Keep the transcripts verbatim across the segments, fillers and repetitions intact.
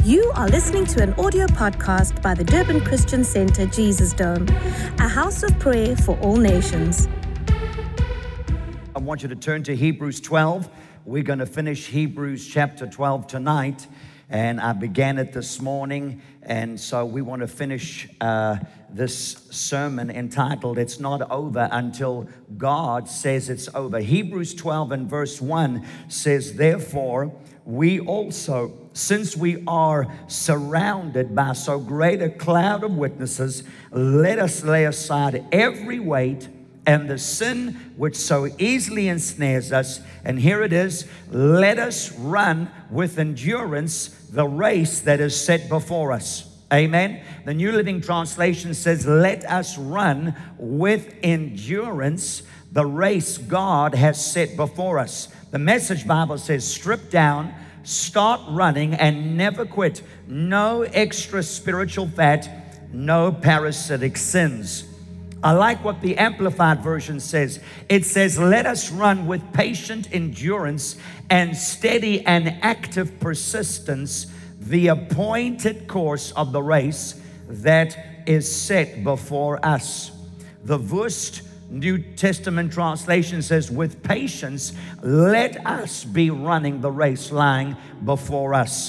You are listening to an audio podcast by the Durban Christian Centre Jesus Dome, a house of prayer for all nations. I want you to turn to Hebrews twelve. We're going to finish Hebrews chapter twelve tonight, and I began it this morning, and so we want to finish uh, this sermon entitled, It's Not Over Until God Says It's Over. Hebrews twelve and verse one says, Therefore, we also, since we are surrounded by so great a cloud of witnesses, let us lay aside every weight and the sin which so easily ensnares us. And here it is, let us run with endurance the race that is set before us. Amen. The New Living Translation says, let us run with endurance the race God has set before us. The Message Bible says, strip down, start running, and never quit. No extra spiritual fat, no parasitic sins. I like what the Amplified Version says. It says, let us run with patient endurance and steady and active persistence the appointed course of the race that is set before us. The Wurst New Testament translation says, with patience, let us be running the race lying before us.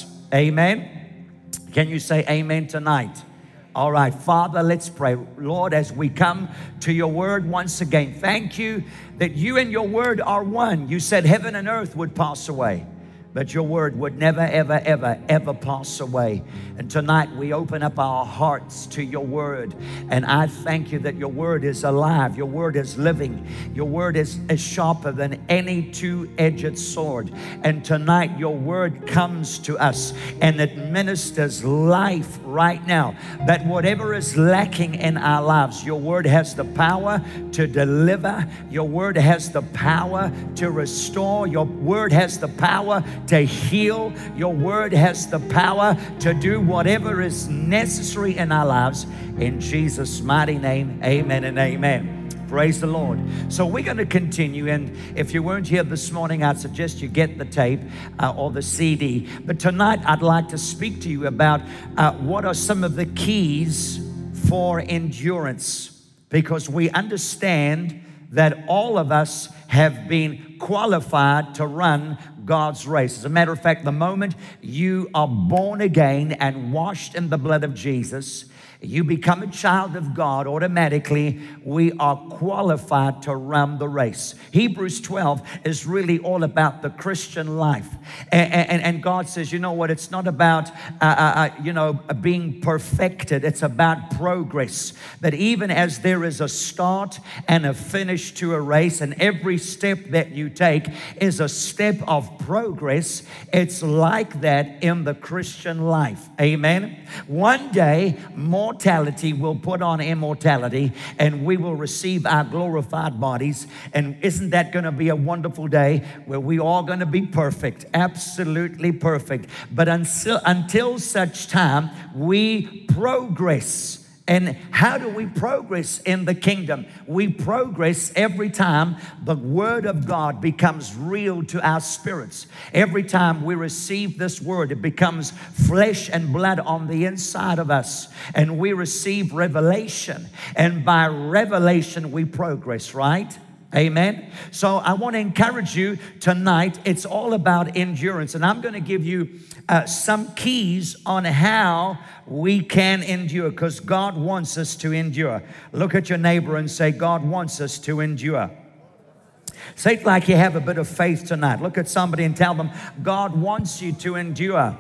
Amen. Can you say amen tonight? All right, Father, let's pray. Lord, as we come to your word once again, thank you that you and your word are one. You said heaven and earth would pass away, but your word would never, ever, ever, ever pass away. And tonight we open up our hearts to your word. And I thank you that your word is alive. Your word is living. Your word is, is sharper than any two-edged sword. And tonight your word comes to us and it ministers life right now. That whatever is lacking in our lives, your word has the power to deliver. Your word has the power to restore. Your word has the power to heal. Your word has the power to do whatever is necessary in our lives. In Jesus' mighty name, amen and amen. Praise the Lord. So we're going to continue, and if you weren't here this morning, I'd suggest you get the tape uh, or the C D. But tonight, I'd like to speak to you about uh, what are some of the keys for endurance, because we understand that all of us have been qualified to run God's race. As a matter of fact, the moment you are born again and washed in the blood of Jesus, you become a child of God, automatically we are qualified to run the race. Hebrews twelve is really all about the Christian life. And, and, and God says, you know what, it's not about, uh, uh, you know, being perfected. It's about progress. That even as there is a start and a finish to a race, and every step that you take is a step of progress, it's like that in the Christian life. Amen. One day, more mortality will put on immortality, and we will receive our glorified bodies. And isn't that going to be a wonderful day where we all going to be perfect, absolutely perfect? But until, until such time, we progress. And how do we progress in the kingdom? We progress every time the word of God becomes real to our spirits. Every time we receive this word, it becomes flesh and blood on the inside of us. And we receive revelation. And by revelation, we progress, right? Amen. So I want to encourage you tonight. It's all about endurance. And I'm going to give you uh, some keys on how we can endure, because God wants us to endure. Look at your neighbor and say, God wants us to endure. Say it like you have a bit of faith tonight. Look at somebody and tell them, God wants you to endure.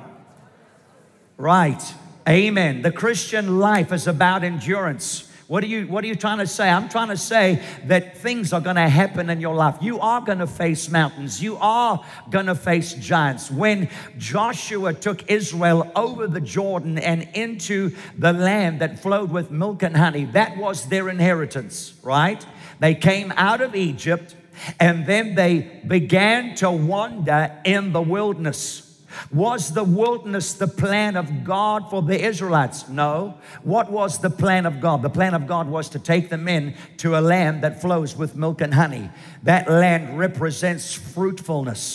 Right. Amen. The Christian life is about endurance. What are you, what are you trying to say? I'm trying to say that things are going to happen in your life. You are going to face mountains. You are going to face giants. When Joshua took Israel over the Jordan and into the land that flowed with milk and honey, that was their inheritance, right? They came out of Egypt, and then they began to wander in the wilderness. Was the wilderness the plan of God for the Israelites? No. What was the plan of God? The plan of God was to take them in to a land that flows with milk and honey. That land represents fruitfulness.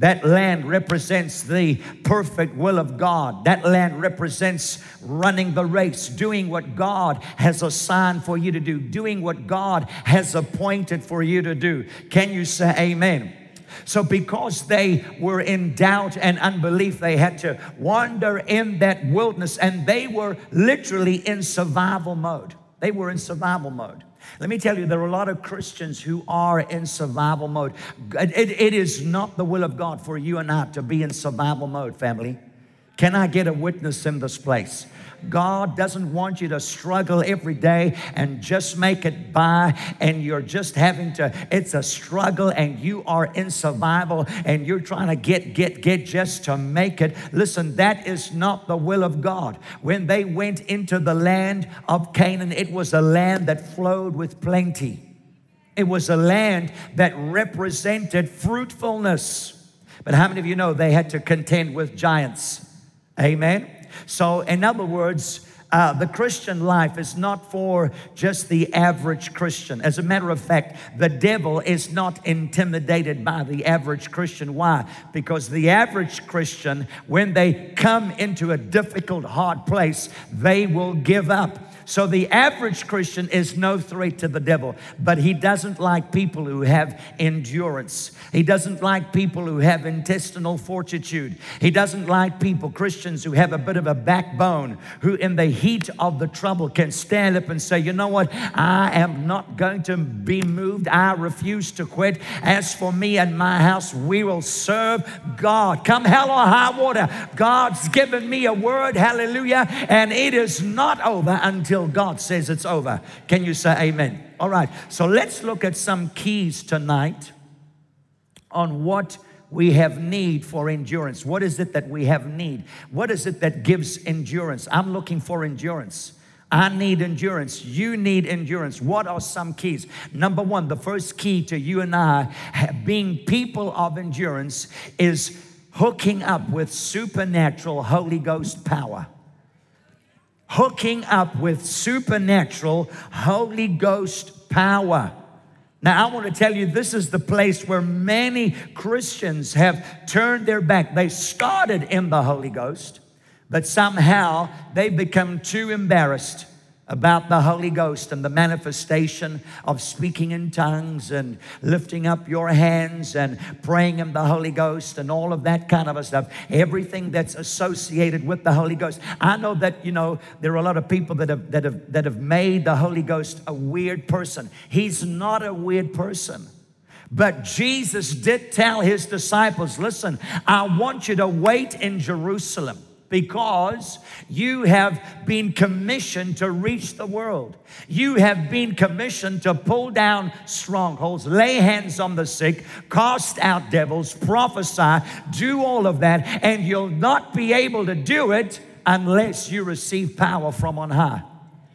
That land represents the perfect will of God. That land represents running the race, doing what God has assigned for you to do, doing what God has appointed for you to do. Can you say amen? So because they were in doubt and unbelief, they had to wander in that wilderness, and they were literally in survival mode. They were in survival mode. Let me tell you, there are a lot of Christians who are in survival mode. It, it is not the will of God for you and I to be in survival mode, family. Can I get a witness in this place? God doesn't want you to struggle every day and just make it by, and you're just having to, it's a struggle and you are in survival and you're trying to get, get, get just to make it. Listen, that is not the will of God. When they went into the land of Canaan, it was a land that flowed with plenty. It was a land that represented fruitfulness. But how many of you know they had to contend with giants? Amen. So in other words, uh, the Christian life is not for just the average Christian. As a matter of fact, the devil is not intimidated by the average Christian. Why? Because the average Christian, when they come into a difficult, hard place, they will give up. So the average Christian is no threat to the devil, but he doesn't like people who have endurance. He doesn't like people who have intestinal fortitude. He doesn't like people, Christians, who have a bit of a backbone, who in the heat of the trouble can stand up and say, you know what, I am not going to be moved. I refuse to quit. As for me and my house, we will serve God. Come hell or high water, God's given me a word, hallelujah, and it is not over until Until God says it's over. Can you say amen? All right, so let's look at some keys tonight on what we have need for endurance. What is it that we have need? What is it that gives endurance? I'm looking for endurance. I need endurance. You need endurance. What are some keys? Number one, the first key to you and I being people of endurance is hooking up with supernatural Holy Ghost power. Hooking up with supernatural Holy Ghost power. Now, I want to tell you, this is the place where many Christians have turned their back. They started in the Holy Ghost, but somehow they become too embarrassed about the Holy Ghost and the manifestation of speaking in tongues and lifting up your hands and praying in the Holy Ghost and all of that kind of stuff. Everything that's associated with the Holy Ghost. I know that, you know, there are a lot of people that have that have that have made the Holy Ghost a weird person. He's not a weird person. But Jesus did tell his disciples, listen, I want you to wait in Jerusalem, because you have been commissioned to reach the world. You have been commissioned to pull down strongholds, lay hands on the sick, cast out devils, prophesy, do all of that, and you'll not be able to do it unless you receive power from on high.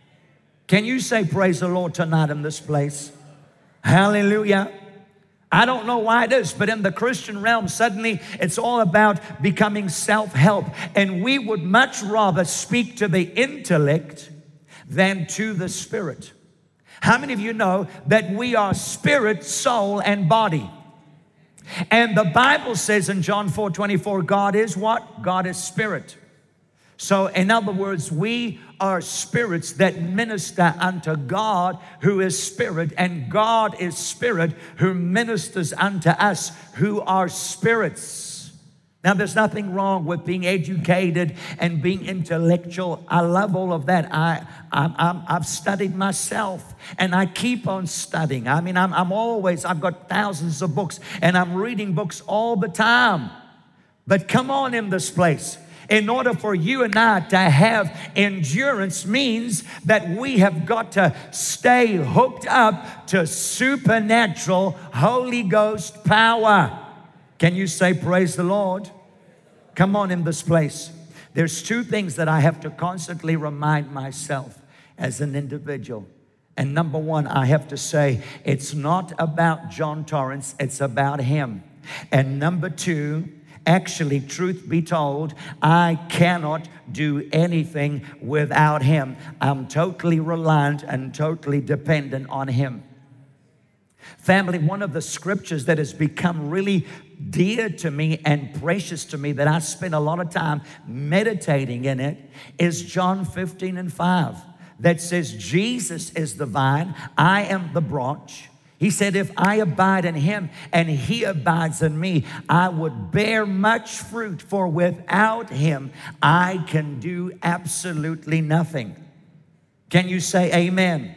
Can you say praise the Lord tonight in this place? Hallelujah. I don't know why it is, but in the Christian realm, suddenly it's all about becoming self-help. And we would much rather speak to the intellect than to the spirit. How many of you know that we are spirit, soul, and body? And the Bible says in John four twenty-four, God is what? God is spirit. So in other words, we are spirits that minister unto God who is spirit, and God is spirit who ministers unto us who are spirits. Now, there's nothing wrong with being educated and being intellectual. I love all of that. I, I, I'm, I've studied myself, and I keep on studying. I mean, I'm, I'm always, I've got thousands of books, and I'm reading books all the time. But come on in this place. In order for you and I to have endurance means that we have got to stay hooked up to supernatural Holy Ghost power. Can you say praise the Lord? Come on in this place. There's two things that I have to constantly remind myself as an individual. And number one, I have to say, it's not about John Torrance, it's about him. And number two, actually, truth be told, I cannot do anything without him. I'm totally reliant and totally dependent on him. Family, one of the scriptures that has become really dear to me and precious to me, that I spend a lot of time meditating in it, is John fifteen and five, that says, Jesus is the vine, I am the branch. He said, if I abide in him and he abides in me, I would bear much fruit, for without him I can do absolutely nothing. Can you say amen?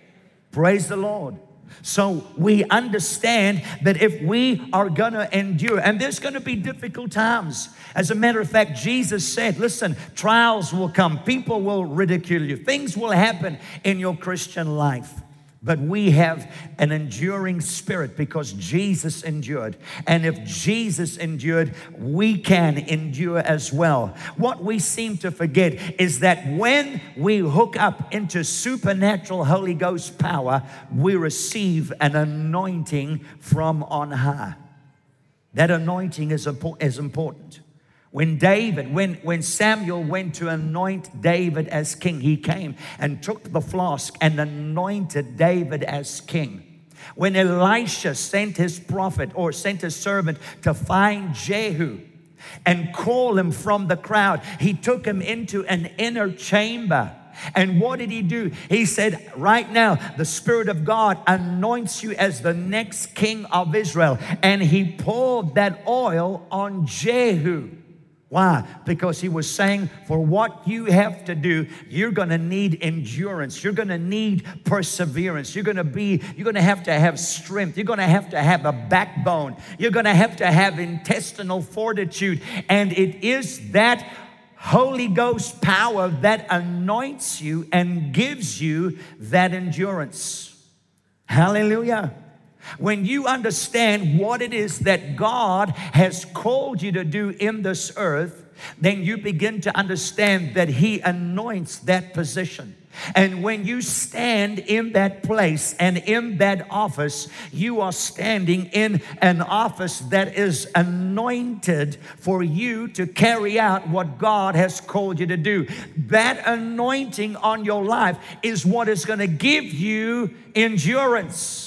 Praise the Lord. So we understand that if we are going to endure, and there's going to be difficult times. As a matter of fact, Jesus said, listen, trials will come. People will ridicule you. Things will happen in your Christian life. But we have an enduring spirit because Jesus endured. And if Jesus endured, we can endure as well. What we seem to forget is that when we hook up into supernatural Holy Ghost power, we receive an anointing from on high. That anointing is important. When David, when, when Samuel went to anoint David as king, he came and took the flask and anointed David as king. When Elisha sent his prophet or sent his servant to find Jehu and call him from the crowd, he took him into an inner chamber. And what did he do? He said, right now, the Spirit of God anoints you as the next king of Israel. And he poured that oil on Jehu. Why? Because he was saying, for what you have to do, you're going to need endurance. You're going to need perseverance. You're going to be, you're going to have to have strength. You're going to have to have a backbone. You're going to have to have intestinal fortitude. And it is that Holy Ghost power that anoints you and gives you that endurance. Hallelujah. When you understand what it is that God has called you to do in this earth, then you begin to understand that he anoints that position. And when you stand in that place and in that office, you are standing in an office that is anointed for you to carry out what God has called you to do. That anointing on your life is what is going to give you endurance.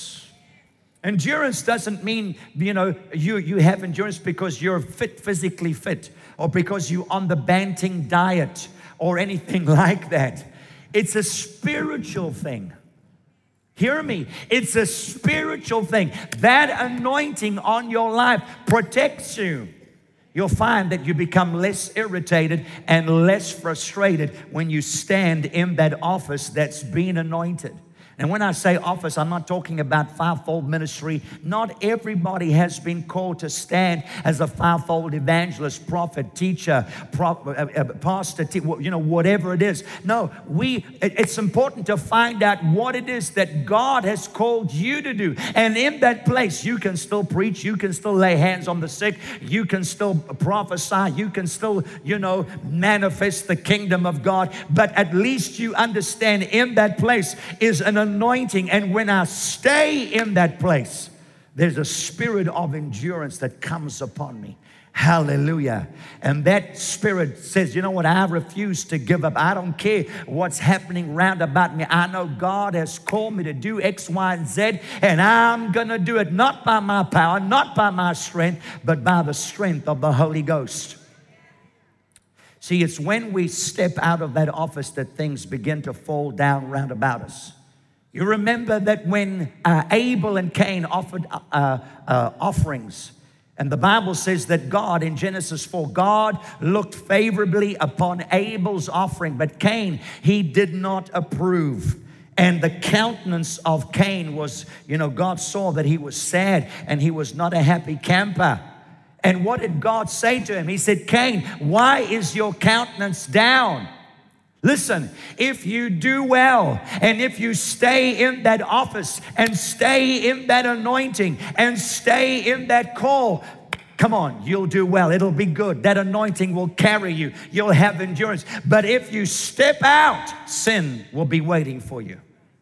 Endurance doesn't mean, you know, you, you have endurance because you're fit, physically fit, or because you're on the Banting diet or anything like that. It's a spiritual thing. Hear me. It's a spiritual thing. That anointing on your life protects you. You'll find that you become less irritated and less frustrated when you stand in that office that's been anointed. And when I say office, I'm not talking about fivefold ministry. Not everybody has been called to stand as a fivefold evangelist, prophet, teacher, prop, uh, uh, pastor, te- you know, whatever it is. No, we. It's important to find out what it is that God has called you to do. And in that place, you can still preach. You can still lay hands on the sick. You can still prophesy. You can still, you know, manifest the kingdom of God. But at least you understand in that place is an anointing, and when I stay in that place, there's a spirit of endurance that comes upon me. Hallelujah. And that spirit says, you know what, I refuse to give up. I don't care what's happening round about me. I know God has called me to do X, Y, and Z, and I'm going to do it not by my power, not by my strength, but by the strength of the Holy Ghost. See, it's when we step out of that office that things begin to fall down round about us. You remember that when uh, Abel and Cain offered uh, uh, offerings, and the Bible says that God, in Genesis four, God looked favorably upon Abel's offering, but Cain, he did not approve. And the countenance of Cain was, you know, God saw that he was sad and he was not a happy camper. And what did God say to him? He said, Cain, why is your countenance down? Listen, if you do well, and if you stay in that office and stay in that anointing and stay in that call, come on, you'll do well. It'll be good. That anointing will carry you. You'll have endurance. But if you step out, sin will be waiting for you.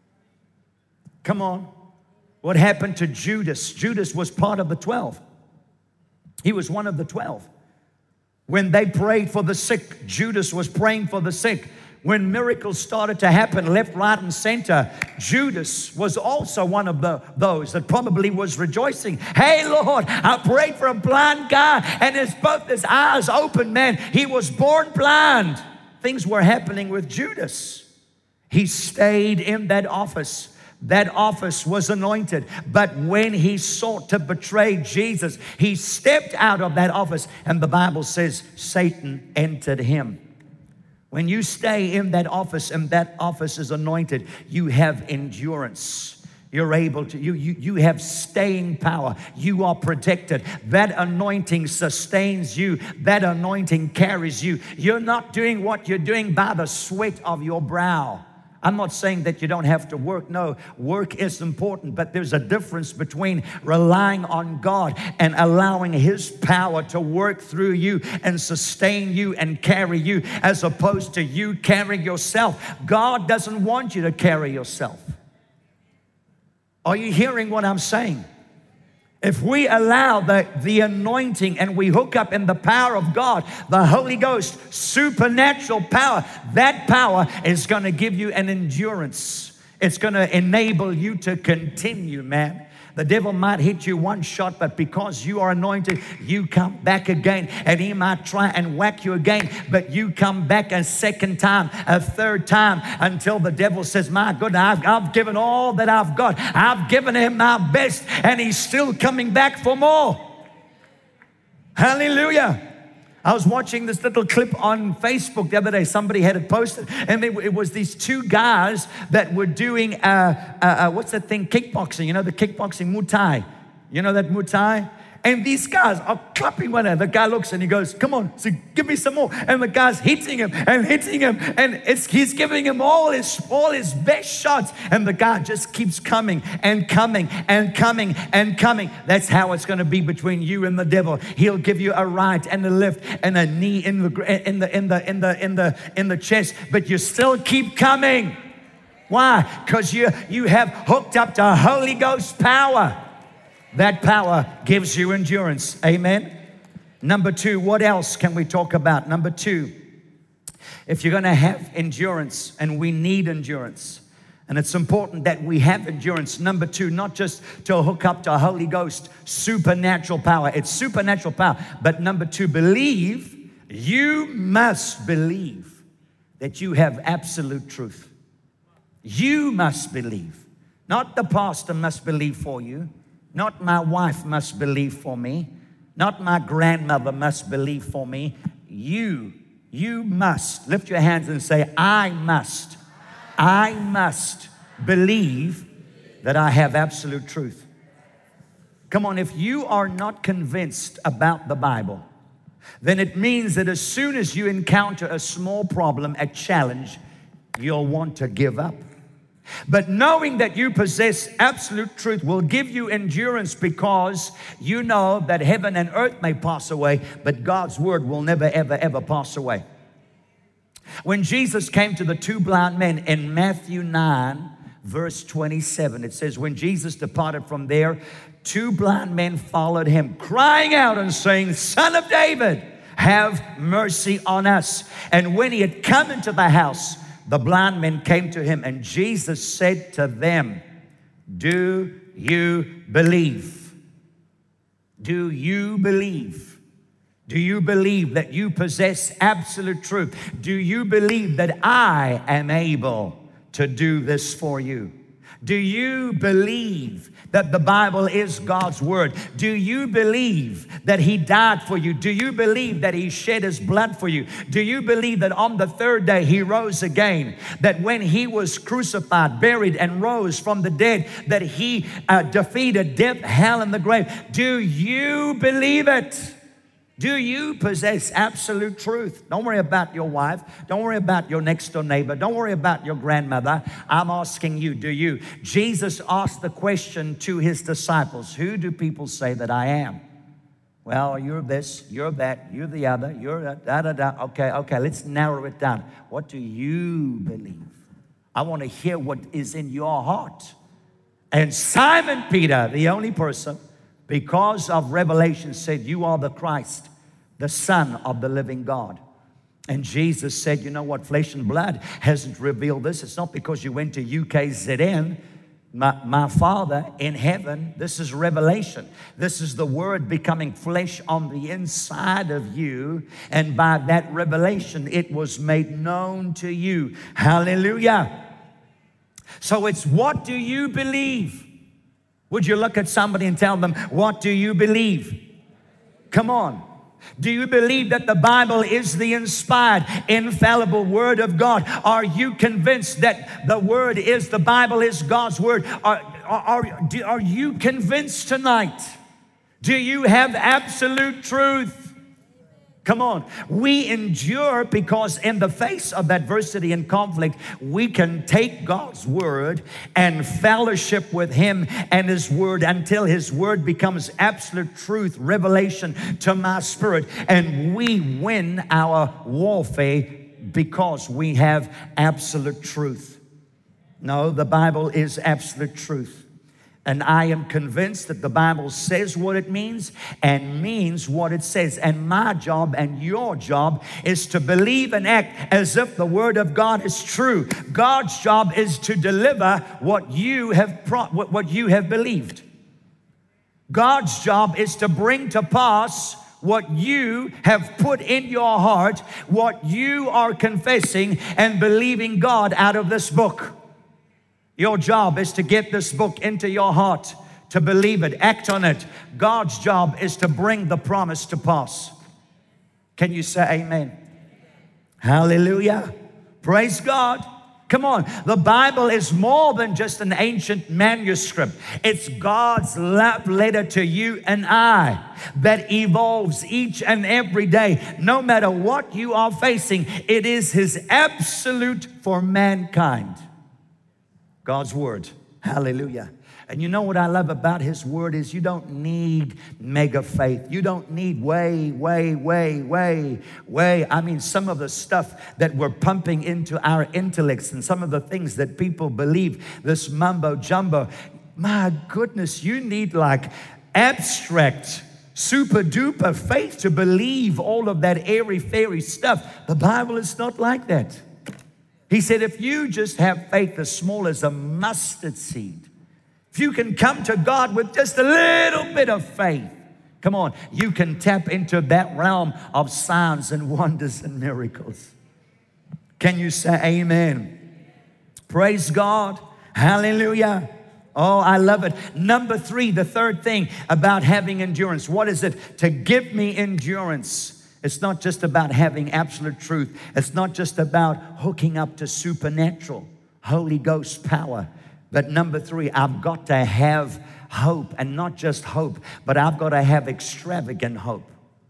Come on. What happened to Judas? Judas was part of the twelve. He was one of the twelve. When they prayed for the sick, Judas was praying for the sick. When miracles started to happen left, right, and center, Judas was also one of the, those that probably was rejoicing. Hey, Lord, I prayed for a blind guy, and his, both his eyes opened, man. He was born blind. Things were happening with Judas. He stayed in that office. That office was anointed. But when he sought to betray Jesus, he stepped out of that office, and the Bible says Satan entered him. When you stay in that office and that office is anointed, you have endurance. You're able to, you, you, you have staying power. You are protected. That anointing sustains you. That anointing carries you. You're not doing what you're doing by the sweat of your brow. I'm not saying that you don't have to work. No, work is important, but there's a difference between relying on God and allowing His power to work through you and sustain you and carry you, as opposed to you carrying yourself. God doesn't want you to carry yourself. Are you hearing what I'm saying? If we allow the, the anointing and we hook up in the power of God, the Holy Ghost, supernatural power, that power is going to give you an endurance. It's going to enable you to continue, man. The devil might hit you one shot, but because you are anointed, you come back again. And he might try and whack you again, but you come back a second time, a third time, until the devil says, my goodness, I've, I've given all that I've got. I've given him my best, and he's still coming back for more. Hallelujah. I was watching this little clip on Facebook the other day. Somebody had it posted, and it, it was these two guys that were doing, uh, uh, uh, what's that thing, kickboxing, you know, the kickboxing, Muay Thai. You know that Muay Thai? And these guys are clapping one another. The guy looks and he goes, come on, so give me some more. And the guy's hitting him and hitting him. And it's, he's giving him all his, all his best shots. And the guy just keeps coming and coming and coming and coming. That's how it's going to be between you and the devil. He'll give you a right and a left and a knee in the, in the, in the, in the, in the, in the chest. But you still keep coming. Why? Because you, you have hooked up to Holy Ghost power. That power gives you endurance. Amen. Number two, what else can we talk about? Number two, if you're going to have endurance, and we need endurance, and it's important that we have endurance. Number two, not just to hook up to Holy Ghost, supernatural power. It's supernatural power. But number two, believe. You must believe that you have absolute truth. You must believe. Not the pastor must believe for you. Not my wife must believe for me. Not my grandmother must believe for me. You, you must. Lift your hands and say, I must. I must believe that I have absolute truth. Come on, if you are not convinced about the Bible, then it means that as soon as you encounter a small problem, a challenge, you'll want to give up. But knowing that you possess absolute truth will give you endurance, because you know that heaven and earth may pass away, but God's word will never, ever, ever pass away. When Jesus came to the two blind men in Matthew nine, verse twenty-seven, it says, when Jesus departed from there, two blind men followed him, crying out and saying, Son of David, have mercy on us. And when he had come into the house, the blind men came to him, and Jesus said to them, do you believe? Do you believe? Do you believe that you possess absolute truth? Do you believe that I am able to do this for you? Do you believe that the Bible is God's word? Do you believe that He died for you? Do you believe that He shed His blood for you? Do you believe that on the third day He rose again? That when He was crucified, buried, and rose from the dead, that He uh, defeated death, hell, and the grave? Do you believe it? Do you possess absolute truth? Don't worry about your wife. Don't worry about your next door neighbor. Don't worry about your grandmother. I'm asking you, do you? Jesus asked the question to His disciples, who do people say that I am? Well, you're this, you're that, you're the other, you're that, da, da, da. Okay, okay, let's narrow it down. What do you believe? I want to hear what is in your heart. And Simon Peter, the only person, because of revelation, said, you are the Christ, the Son of the living God. And Jesus said, you know what, flesh and blood hasn't revealed this. It's not because you went to U K Z N. My, my Father in heaven, this is revelation. This is the Word becoming flesh on the inside of you. And by that revelation, it was made known to you. Hallelujah. So it's, what do you believe? Would you look at somebody and tell them, what do you believe? Come on. Do you believe that the Bible is the inspired, infallible Word of God? Are you convinced that the Word is, the Bible is God's Word? Are, are, are, do, are you convinced tonight? Do you have absolute truth? Come on. We endure because in the face of adversity and conflict, we can take God's Word and fellowship with Him and His Word until His Word becomes absolute truth, revelation to my spirit. And we win our warfare because we have absolute truth. No, the Bible is absolute truth. And I am convinced that the Bible says what it means and means what it says. And my job and your job is to believe and act as if the Word of God is true. God's job is to deliver what you have pro- what you have believed. God's job is to bring to pass what you have put in your heart, what you are confessing and believing God out of this book. Your job is to get this book into your heart, to believe it, act on it. God's job is to bring the promise to pass. Can you say amen? Hallelujah. Praise God. Come on. The Bible is more than just an ancient manuscript. It's God's love letter to you and I that evolves each and every day. No matter what you are facing, it is His absolute for mankind. God's Word. Hallelujah. And you know what I love about His Word is you don't need mega faith. You don't need way, way, way, way, way. I mean, some of the stuff that we're pumping into our intellects and some of the things that people believe, this mumbo jumbo. My goodness, you need like abstract, super duper faith to believe all of that airy fairy stuff. The Bible is not like that. He said, if you just have faith as small as a mustard seed, if you can come to God with just a little bit of faith, come on, you can tap into that realm of signs and wonders and miracles. Can you say amen? Praise God. Hallelujah. Oh, I love it. Number three, the third thing about having endurance. What is it? To give me endurance. It's not just about having absolute truth. It's not just about hooking up to supernatural, Holy Ghost power. But number three, I've got to have hope. And not just hope, but I've got to have extravagant hope.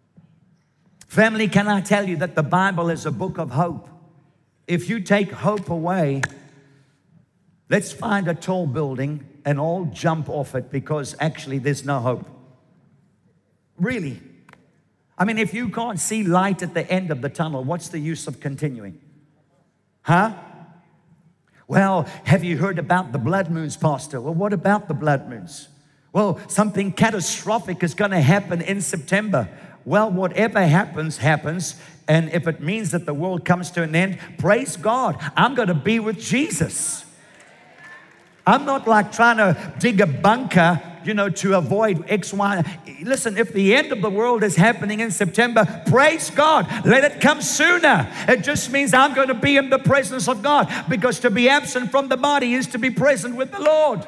Family, can I tell you that the Bible is a book of hope? If you take hope away, let's find a tall building and all jump off it because actually there's no hope. Really. I mean, if you can't see light at the end of the tunnel, what's the use of continuing? Huh? Well, have you heard about the blood moons, Pastor? Well, what about the blood moons? Well, something catastrophic is going to happen in September. Well, whatever happens, happens. And if it means that the world comes to an end, praise God. I'm going to be with Jesus. I'm not like trying to dig a bunker, you know, to avoid X, Y. Listen, if the end of the world is happening in September, praise God. Let it come sooner. It just means I'm going to be in the presence of God, because to be absent from the body is to be present with the Lord.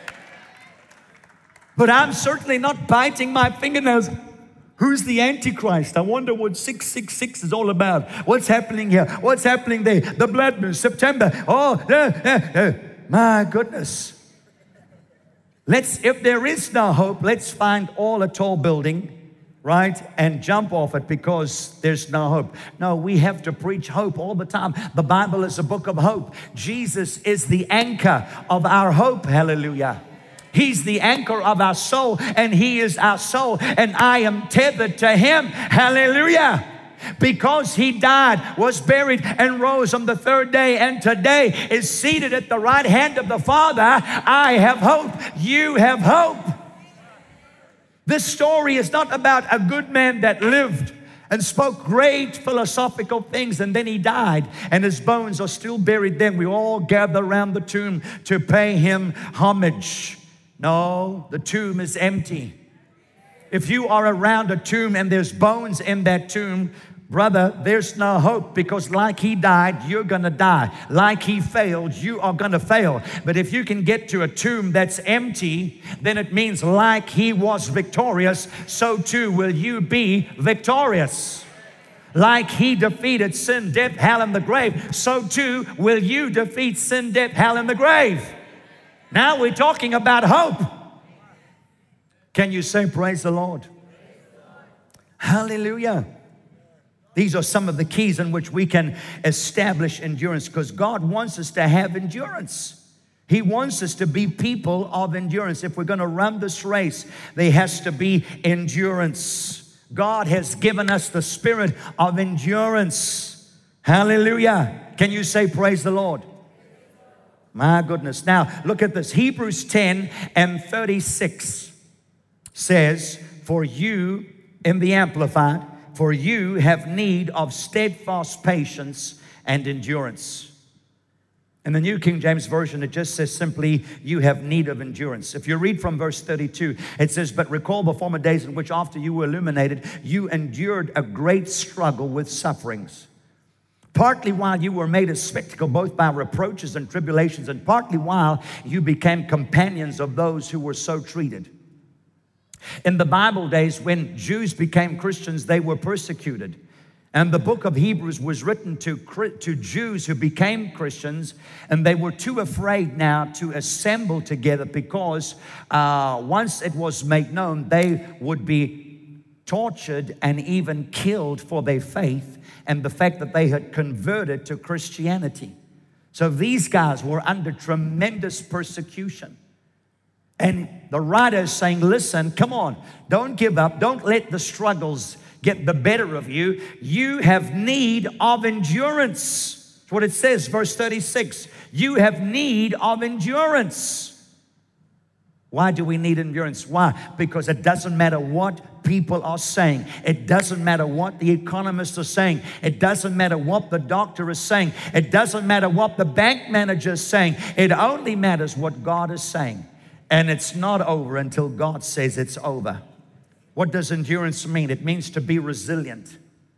But I'm certainly not biting my fingernails. Who's the Antichrist? I wonder what six six six is all about. What's happening here? What's happening there? The blood moon, September. Oh, uh, uh, uh. My goodness. Let's, if there is no hope, let's find all a tall building, right? And jump off it because there's no hope. No, we have to preach hope all the time. The Bible is a book of hope. Jesus is the anchor of our hope. Hallelujah. He's the anchor of our soul, and He is our soul, and I am tethered to Him. Hallelujah. Because He died, was buried, and rose on the third day, and today is seated at the right hand of the Father, I have hope. You have hope. This story is not about a good man that lived and spoke great philosophical things, and then he died, and his bones are still buried there. We all gather around the tomb to pay him homage. No, the tomb is empty. If you are around a tomb and there's bones in that tomb, brother, there's no hope, because like he died, you're going to die. Like he failed, you are going to fail. But if you can get to a tomb that's empty, then it means like he was victorious, so too will you be victorious. Like he defeated sin, death, hell, and the grave, so too will you defeat sin, death, hell, and the grave. Now we're talking about hope. Can you say praise the Lord? Praise the Lord. Hallelujah. These are some of the keys in which we can establish endurance, because God wants us to have endurance. He wants us to be people of endurance. If we're going to run this race, there has to be endurance. God has given us the spirit of endurance. Hallelujah. Can you say praise the Lord? My goodness. Now, look at this. Hebrews ten and thirty-six says, for you, in the Amplified, for you have need of steadfast patience and endurance. In the New King James Version, it just says simply, you have need of endurance. If you read from verse thirty-two, it says, but recall the former days in which after you were illuminated, you endured a great struggle with sufferings. Partly while you were made a spectacle, both by reproaches and tribulations, and partly while you became companions of those who were so treated. In the Bible days, when Jews became Christians, they were persecuted. And the book of Hebrews was written to, to Jews who became Christians, and they were too afraid now to assemble together, because uh, once it was made known, they would be tortured and even killed for their faith and the fact that they had converted to Christianity. So these guys were under tremendous persecution. And the writer is saying, listen, come on, don't give up. Don't let the struggles get the better of you. You have need of endurance. That's what it says, verse thirty-six. You have need of endurance. Why do we need endurance? Why? Because it doesn't matter what people are saying. It doesn't matter what the economists are saying. It doesn't matter what the doctor is saying. It doesn't matter what the bank manager is saying. It only matters what God is saying. And it's not over until God says it's over. What does endurance mean? It means to be resilient.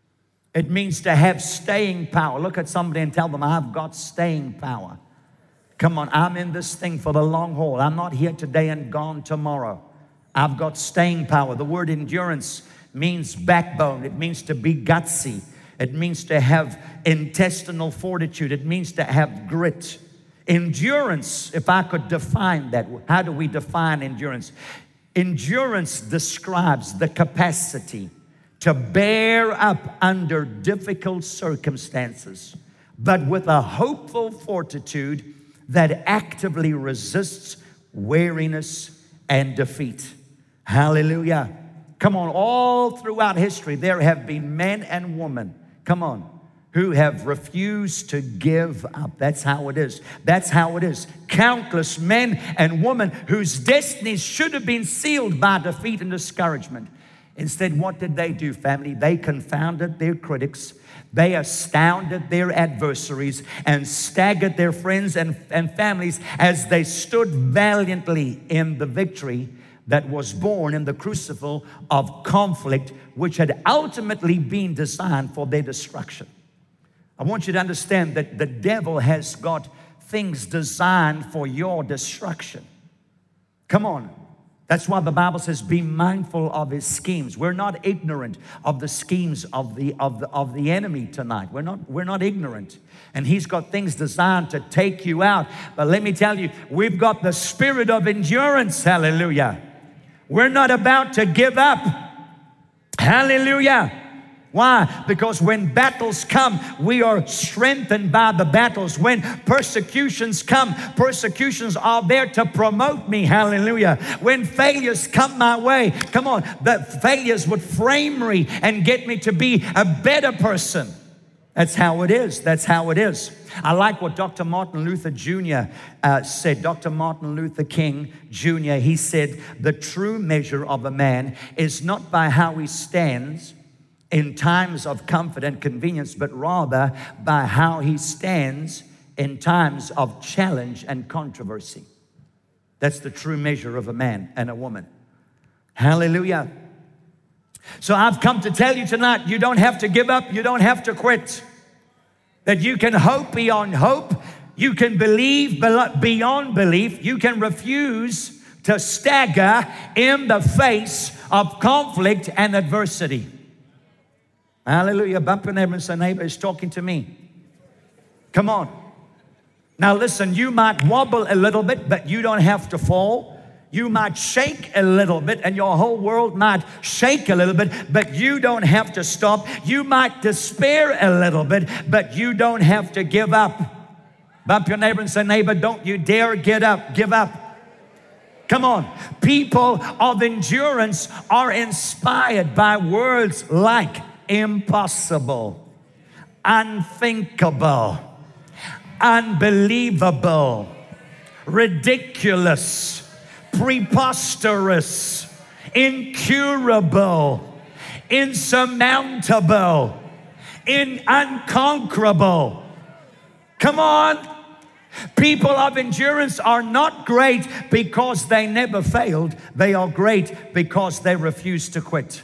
It means to have staying power. Look at somebody and tell them, I've got staying power. Come on, I'm in this thing for the long haul. I'm not here today and gone tomorrow. I've got staying power. The word endurance means backbone. It means to be gutsy. It means to have intestinal fortitude. It means to have grit. Endurance, if I could define that, how do we define endurance? Endurance describes the capacity to bear up under difficult circumstances, but with a hopeful fortitude that actively resists weariness and defeat. Hallelujah. Come on, all throughout history, there have been men and women, come on, who have refused to give up. That's how it is. That's how it is. Countless men and women whose destinies should have been sealed by defeat and discouragement. Instead, what did they do, family? They confounded their critics. They astounded their adversaries and staggered their friends and, and families as they stood valiantly in the victory that was born in the crucible of conflict, which had ultimately been designed for their destruction. I want you to understand that the devil has got things designed for your destruction. Come on. That's why the Bible says, be mindful of his schemes. We're not ignorant of the schemes of the, of the, of the enemy tonight. We're not, we're not ignorant. And he's got things designed to take you out. But let me tell you, we've got the spirit of endurance. Hallelujah. We're not about to give up. Hallelujah. Why? Because when battles come, we are strengthened by the battles. When persecutions come, persecutions are there to promote me. Hallelujah. When failures come my way, come on, the failures would frame me and get me to be a better person. That's how it is. That's how it is. I like what Doctor Martin Luther Junior Uh, said. Doctor Martin Luther King Junior, he said, the true measure of a man is not by how he stands, in times of comfort and convenience, but rather by how he stands in times of challenge and controversy. That's the true measure of a man and a woman. Hallelujah. So I've come to tell you tonight, you don't have to give up, you don't have to quit. That you can hope beyond hope, you can believe beyond belief, you can refuse to stagger in the face of conflict and adversity. Hallelujah. Bump your neighbor and say, neighbor is talking to me. Come on. Now listen, you might wobble a little bit, but you don't have to fall. You might shake a little bit and your whole world might shake a little bit, but you don't have to stop. You might despair a little bit, but you don't have to give up. Bump your neighbor and say, neighbor, don't you dare get up, give up. Come on. People of endurance are inspired by words like impossible, unthinkable, unbelievable, ridiculous, preposterous, incurable, insurmountable, in unconquerable. Come on. People of endurance are not great because they never failed. They are great because they refuse to quit.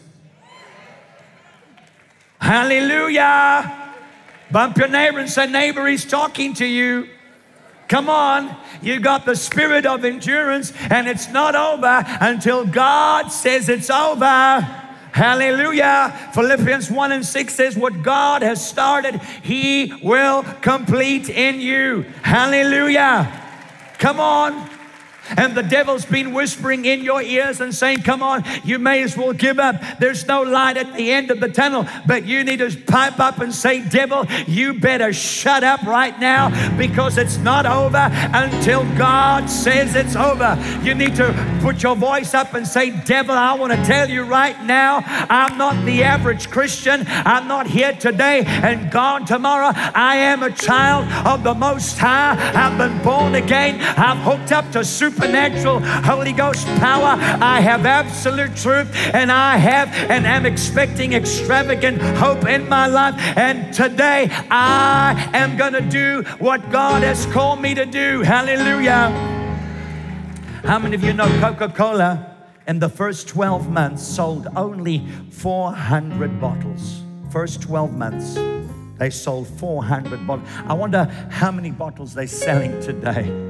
Hallelujah. Bump your neighbor and say, neighbor, he's talking to you. Come on, you got the spirit of endurance, and it's not over until God says it's over. Hallelujah. Philippians one and six says, what God has started, He will complete in you. Hallelujah. Come on. And the devil's been whispering in your ears and saying, come on, you may as well give up. There's no light at the end of the tunnel. But you need to pipe up and say, devil, you better shut up right now, because it's not over until God says it's over. You need to put your voice up and say, devil, I want to tell you right now, I'm not the average Christian. I'm not here today and gone tomorrow. I am a child of the Most High. I've been born again. I've hooked up to super supernatural Holy Ghost power. I have absolute truth, and I have and am expecting extravagant hope in my life. And today I am going to do what God has called me to do. Hallelujah. How many of you know Coca-Cola in the first twelve months sold only four hundred bottles? First twelve months, they sold four hundred bottles. I wonder how many bottles they're selling today.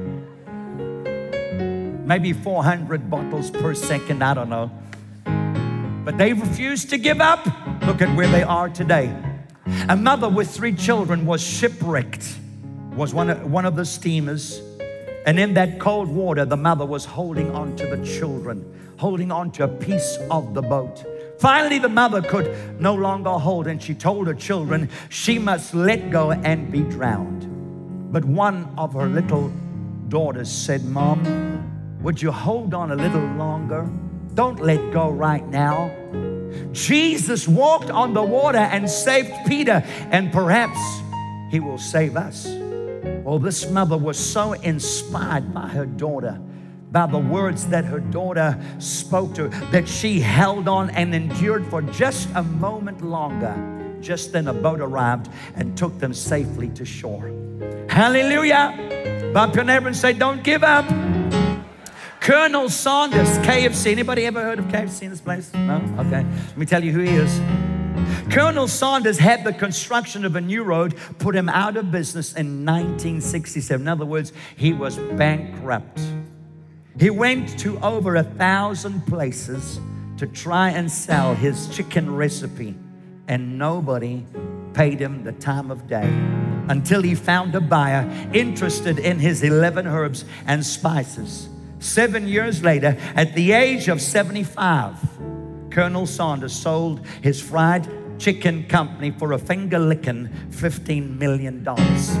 Maybe four hundred bottles per second, I don't know. But they refused to give up. Look at where they are today. A mother with three children was shipwrecked, was one of, one of the steamers. And in that cold water, the mother was holding on to the children, holding on to a piece of the boat. Finally, the mother could no longer hold, and she told her children she must let go and be drowned. But one of her little daughters said, Mom, would you hold on a little longer? Don't let go right now. Jesus walked on the water and saved Peter, and perhaps He will save us. Well, this mother was so inspired by her daughter, by the words that her daughter spoke to her, that she held on and endured for just a moment longer. Just then a boat arrived and took them safely to shore. Hallelujah. Bump your neighbor and say, don't give up. Colonel Sanders, K F C. Anybody ever heard of K F C in this place? No? Okay. Let me tell you who he is. Colonel Sanders had the construction of a new road put him out of business in nineteen sixty-seven. In other words, he was bankrupt. He went to over a thousand places to try and sell his chicken recipe, and nobody paid him the time of day until he found a buyer interested in his eleven herbs and spices. Seven years later, at the age of seventy-five, Colonel Sanders sold his fried chicken company for a finger-licking fifteen million dollars.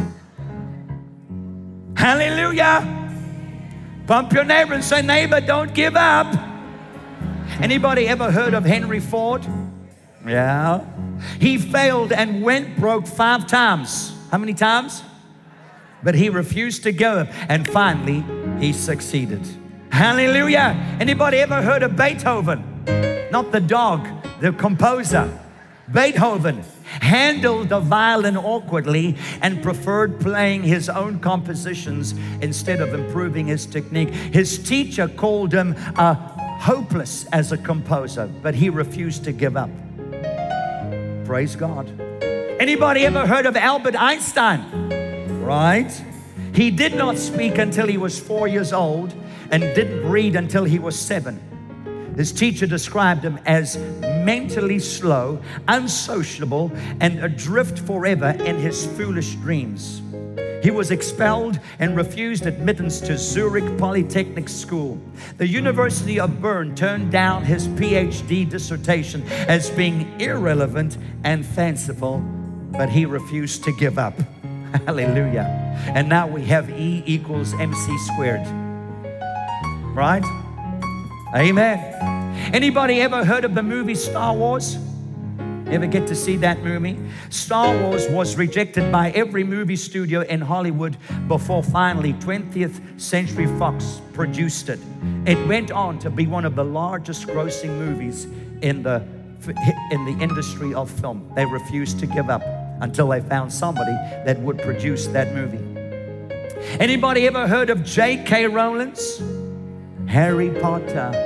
Hallelujah. Bump your neighbor and say, neighbor, don't give up. Anybody ever heard of Henry Ford? Yeah. He failed and went broke five times. How many times? But he refused to give up, and finally he succeeded. Hallelujah. Anybody ever heard of Beethoven? Not the dog, the composer. Beethoven handled the violin awkwardly and preferred playing his own compositions instead of improving his technique. His teacher called him uh, hopeless as a composer, but he refused to give up. Praise God. Anybody ever heard of Albert Einstein? Right? He did not speak until he was four years old and didn't read until he was seven. His teacher described him as mentally slow, unsociable, and adrift forever in his foolish dreams. He was expelled and refused admittance to Zurich Polytechnic School. The University of Bern turned down his P H D dissertation as being irrelevant and fanciful, but he refused to give up. Hallelujah. And now we have E equals M C squared. Right? Amen. Anybody ever heard of the movie Star Wars? Ever get to see that movie? Star Wars was rejected by every movie studio in Hollywood before finally twentieth Century Fox produced it. It went on to be one of the largest grossing movies in the in the industry of film. They refused to give up until they found somebody that would produce that movie. Anybody ever heard of J K Rowling's Harry Potter?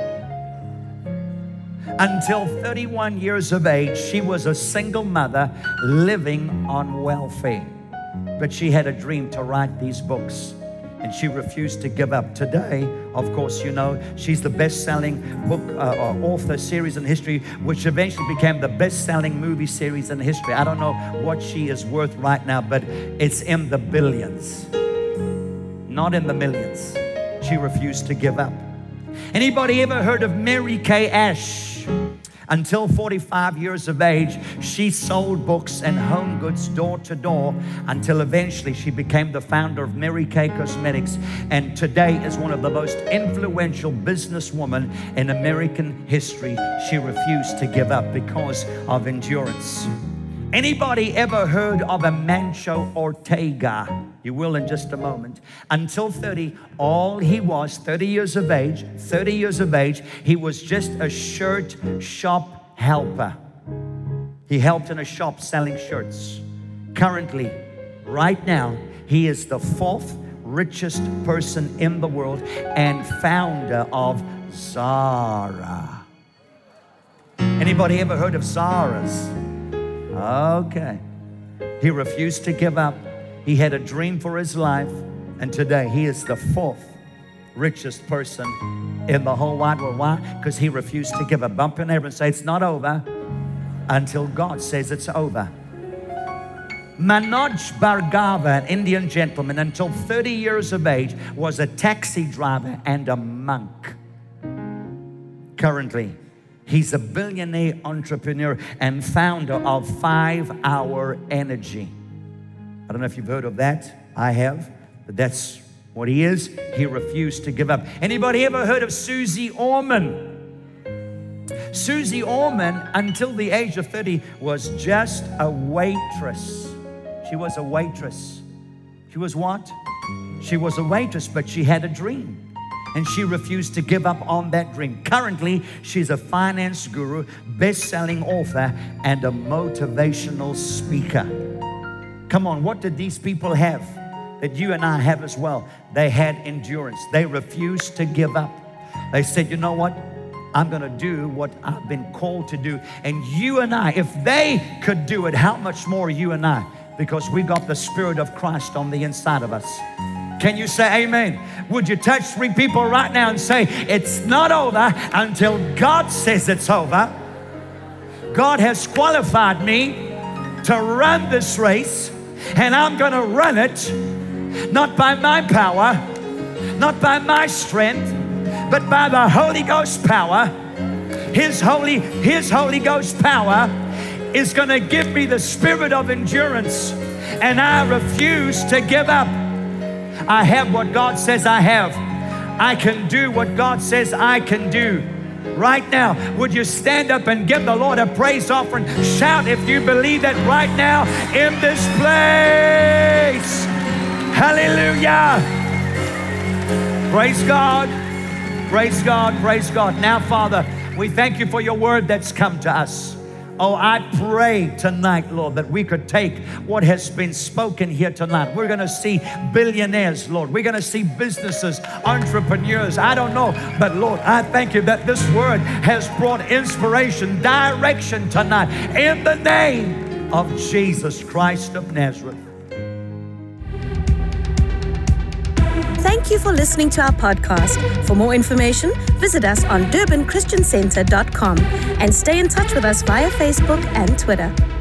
Until thirty-one years of age, she was a single mother living on welfare. But she had a dream to write these books, and she refused to give up. Today, of course, you know, she's the best-selling book uh, or author series in history, which eventually became the best-selling movie series in history. I don't know what she is worth right now, but it's in the billions, not in the millions. She refused to give up. Anybody ever heard of Mary Kay Ash? Until forty-five years of age, she sold books and home goods door to door until eventually she became the founder of Mary Kay Cosmetics, and today is one of the most influential businesswomen in American history. She refused to give up because of endurance. Anybody ever heard of Amancio Ortega? You will in just a moment. Until thirty, all he was, thirty years of age, thirty years of age, he was just a shirt shop helper. He helped in a shop selling shirts. Currently, right now, he is the fourth richest person in the world and founder of Zara. Anybody ever heard of Zara's? Okay. He refused to give up. He had a dream for his life, and today he is the fourth richest person in the whole wide world. Why? Because he refused to give up. Bump your neighbor and say, it's not over until God says it's over. Manoj Bhargava, an Indian gentleman, until thirty years of age, was a taxi driver and a monk. Currently, he's a billionaire entrepreneur and founder of five hour Energy. I don't know if you've heard of that. I have. But that's what he is. He refused to give up. Anybody ever heard of Susie Orman? Susie Orman, until the age of thirty, was just a waitress. She was a waitress. She was what? She was a waitress, but she had a dream. And she refused to give up on that dream. Currently, she's a finance guru, best-selling author, and a motivational speaker. Come on, what did these people have that you and I have as well? They had endurance. They refused to give up. They said, you know what? I'm going to do what I've been called to do. And you and I, if they could do it, how much more you and I? Because we got the Spirit of Christ on the inside of us. Can you say amen? Would you touch three people right now and say, it's not over until God says it's over. God has qualified me to run this race, and I'm going to run it not by my power, not by my strength, but by the Holy Ghost power. His Holy, His Holy Ghost power is going to give me the spirit of endurance, and I refuse to give up. I have what God says I have. I can do what God says I can do. Right now, would you stand up and give the Lord a praise offering? Shout if you believe that right now in this place. Hallelujah. Praise God. Praise God. Praise God. Now, Father, we thank you for your word that's come to us. Oh, I pray tonight, Lord, that we could take what has been spoken here tonight. We're going to see billionaires, Lord. We're going to see businesses, entrepreneurs. I don't know, but Lord, I thank you that this word has brought inspiration, direction tonight in the name of Jesus Christ of Nazareth. Thank you for listening to our podcast. For more information, visit us on durban christian center dot com and stay in touch with us via Facebook and Twitter.